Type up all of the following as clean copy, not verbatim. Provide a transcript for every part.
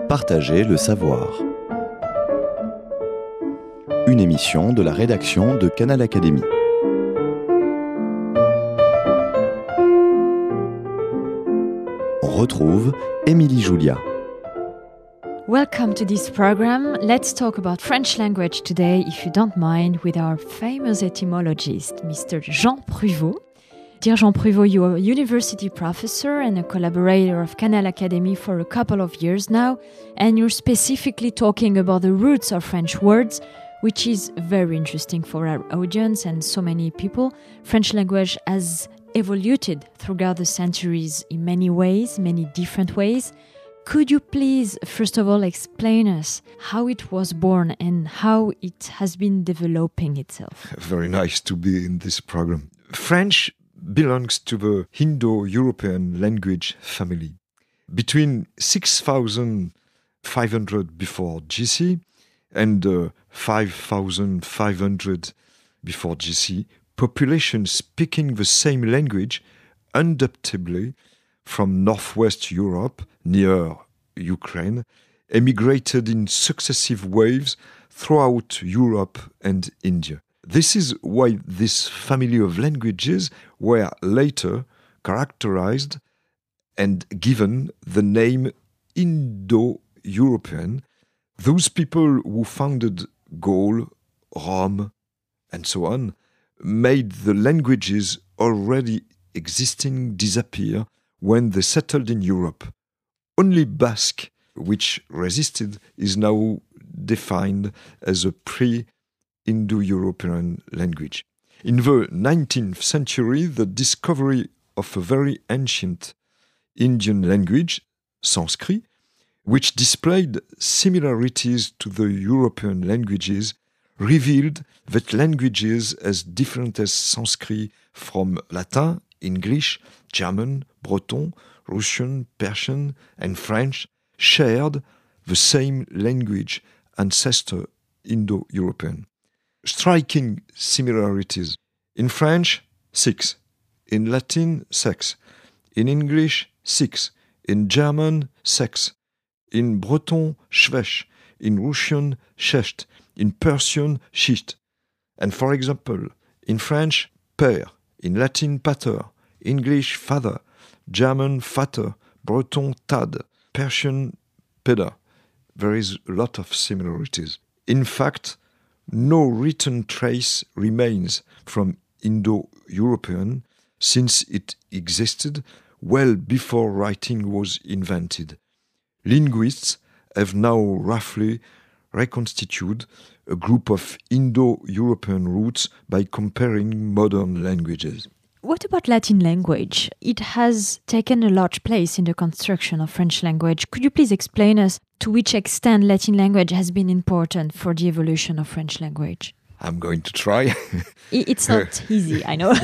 Partager le savoir. Une émission de la rédaction de Canal Académie. On retrouve Émilie Julia. Welcome to this program. Let's talk about French language today, if you don't mind, with our famous etymologist, Mr. Jean Pruvot. Dear Jean Pruvot, you are a university professor and a collaborator of Canal Académie for a couple of years now, and you're specifically talking about the roots of French words, which is very interesting for our audience and so many people. French language has evolved throughout the centuries in many ways, many different ways. Could you please, first of all, explain us how it was born and how it has been developing itself? Very nice to be in this program. French belongs to the Indo-European language family. Between 6,500 before GC and 5,500 before GC, population speaking the same language undoubtedly from northwest Europe, near Ukraine, emigrated in successive waves throughout Europe and India. This is why this family of languages were later characterized and given the name Indo-European. Those people who founded Gaul, Rome, and so on, made the languages already existing disappear when they settled in Europe. Only Basque, which resisted, is now defined as a pre-Indo-European language. In the 19th century, the discovery of a very ancient Indian language, Sanskrit, which displayed similarities to the European languages, revealed that languages as different as Sanskrit from Latin, English, German, Breton, Russian, Persian, and French shared the same language ancestor, Indo-European. Striking similarities. In French, 6. In Latin, 6. In English, 6. In German, 6. In Breton, schwech. In Russian, sześć. In Persian, schicht. And for example, in French, père. In Latin, pater. English, father. German, vater. Breton, tad. Persian, peda. There is a lot of similarities. In fact, no written trace remains from Indo-European since it existed well before writing was invented. Linguists have now roughly reconstituted a group of Indo-European roots by comparing modern languages. What about Latin language? It has taken a large place in the construction of French language. Could you please explain us to which extent Latin language has been important for the evolution of French language? I'm going to try. It's not easy, I know.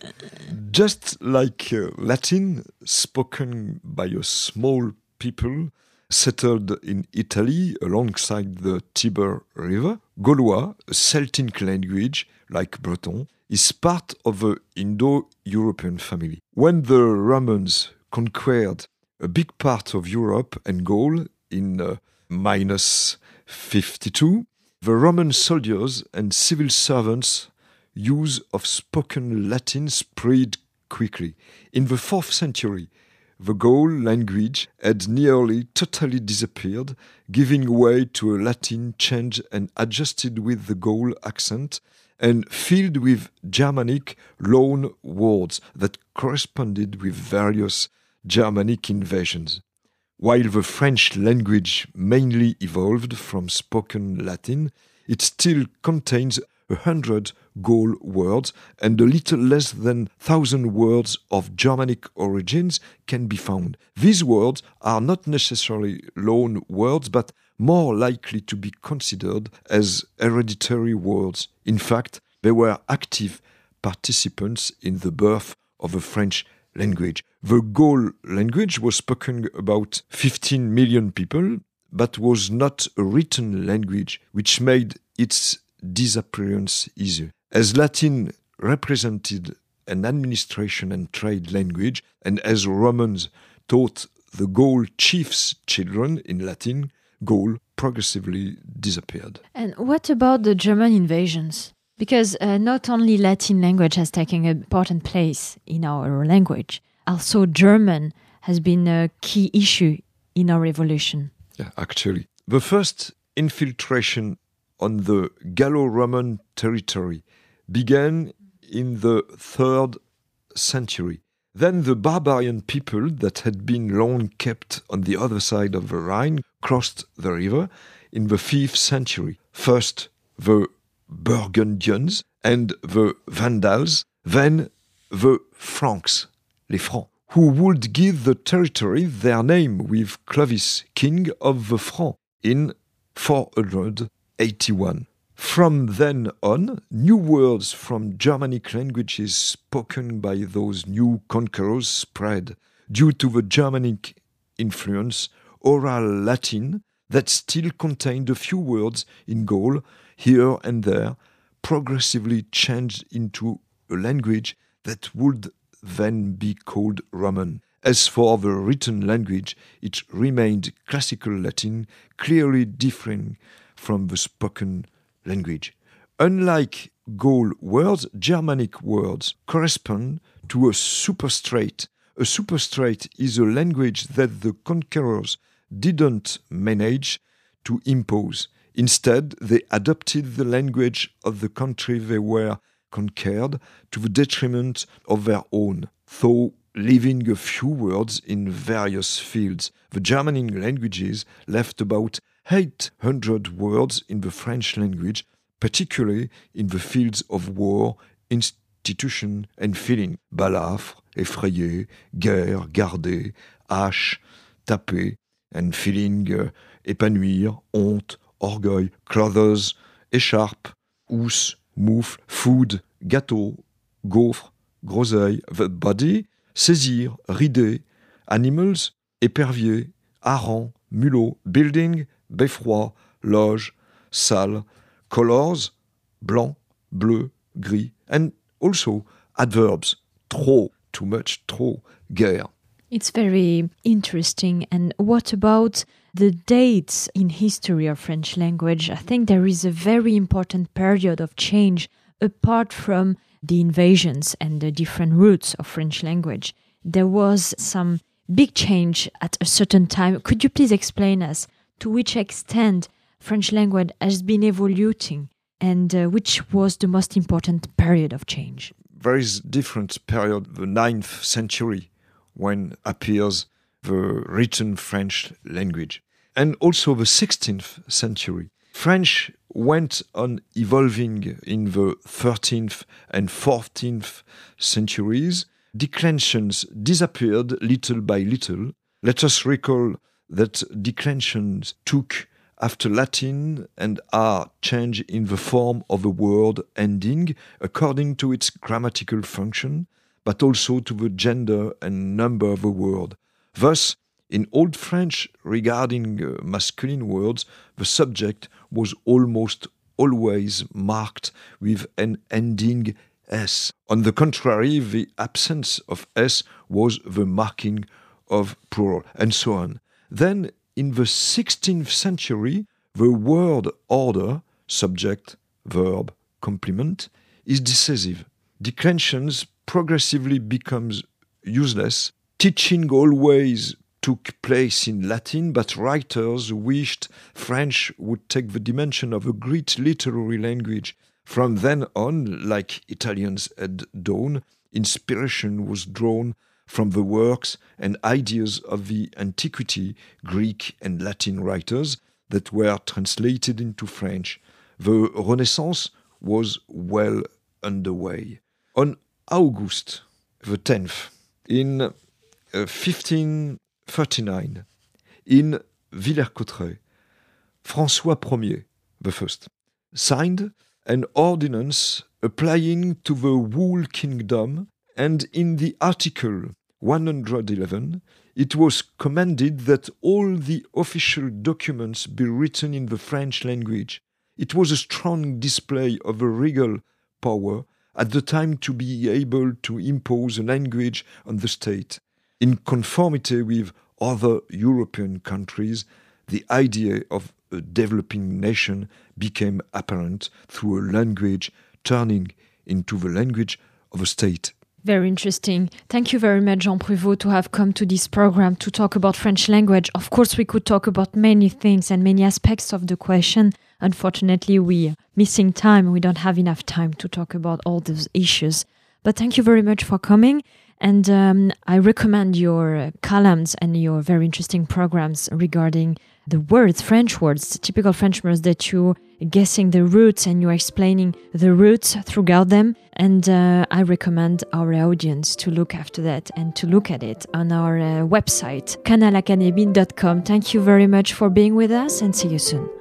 Just like Latin, spoken by a small people settled in Italy alongside the Tiber River, Gaulois, a Celtic language like Breton, is part of the Indo-European family. When the Romans conquered a big part of Europe and Gaul in minus 52, the Roman soldiers and civil servants' use of spoken Latin spread quickly. In the 4th century, the Gaul language had nearly totally disappeared, giving way to a Latin changed and adjusted with the Gaul accent and filled with Germanic loan words that corresponded with various Germanic invasions. While the French language mainly evolved from spoken Latin, it still contains 100 Gaul words and a little less than 1,000 words of Germanic origins can be found. These words are not necessarily loan words, but more likely to be considered as hereditary words. In fact, they were active participants in the birth of the French language. The Gaul language was spoken about 15 million people, but was not a written language, which made its disappearance easier. As Latin represented an administration and trade language, and as Romans taught the Gaul chief's children, in Latin, Gaul, progressively disappeared. And what about the German invasions? Because not only Latin language has taken an important place in our language, also German has been a key issue in our revolution. Yeah, actually. The first infiltration on the Gallo-Roman territory began in the 3rd century. Then the barbarian people that had been long kept on the other side of the Rhine crossed the river in the 5th century. First the Burgundians and the Vandals, then the Franks, les Francs, who would give the territory their name with Clovis, king of the Franks, in 481. From then on, new words from Germanic languages spoken by those new conquerors spread. Due to the Germanic influence, oral Latin that still contained a few words in Gaul, here and there, progressively changed into a language that would then be called Roman. As for the written language, it remained classical Latin, clearly differing from the spoken language. Unlike Gaul words, Germanic words correspond to a superstrate. A superstrate is a language that the conquerors didn't manage to impose. Instead, they adopted the language of the country they were conquered to the detriment of their own, though leaving a few words in various fields. The Germanic languages left about 800 words in the French language, particularly in the fields of war, institution and feeling. Balafre, effrayer, guerre, garder, hache, taper, and feeling, épanouir, honte, orgueil, clothes, écharpe, housse, moufle, food, gâteau, gaufre, groseille, the body, saisir, rider, animals, épervier, hareng, mulot, building, beffroi, loge, salle, colors, blanc, bleu, gris, and also adverbs, trop, too much, trop, guerre. It's very interesting. And what about the dates in history of French language? I think there is a very important period of change apart from the invasions and the different roots of French language. There was some big change at a certain time. Could you please explain us to which extent French language has been evolving and which was the most important period of change? There is different period, the 9th century, when appears the written French language. And also the 16th century. French went on evolving in the 13th and 14th centuries. Declensions disappeared little by little. Let us recall that declensions took after Latin and are changed in the form of a word ending according to its grammatical function, but also to the gender and number of a word. Thus, in Old French, regarding masculine words, the subject was almost always marked with an ending S. On the contrary, the absence of S was the marking of plural, and so on. Then, in the 16th century, the word order, subject, verb, complement, is decisive. Declensions progressively becomes useless. Teaching always took place in Latin, but writers wished French would take the dimension of a great literary language. From then on, like Italians had done, inspiration was drawn from the works and ideas of the antiquity, Greek and Latin writers that were translated into French. The Renaissance was well underway. On August the 10th, in 1539, in Villers-Cotterêts, François Ier, the first, signed an ordinance applying to the whole kingdom, and in the article 111, it was commanded that all the official documents be written in the French language. It was a strong display of a regal power at the time to be able to impose a language on the state. In conformity with other European countries, the idea of a developing nation became apparent through a language turning into the language of a state. Very interesting. Thank you very much, Jean Pruvot, to have come to this program to talk about French language. Of course, we could talk about many things and many aspects of the question. Unfortunately, we are missing time. We don't have enough time to talk about all those issues. But thank you very much for coming. And I recommend your columns and your very interesting programs regarding the words, French words, typical French words that you're guessing the roots and you're explaining the roots throughout them. And I recommend our audience to look after that and to look at it on our website, canalacademy.com. Thank you very much for being with us and see you soon.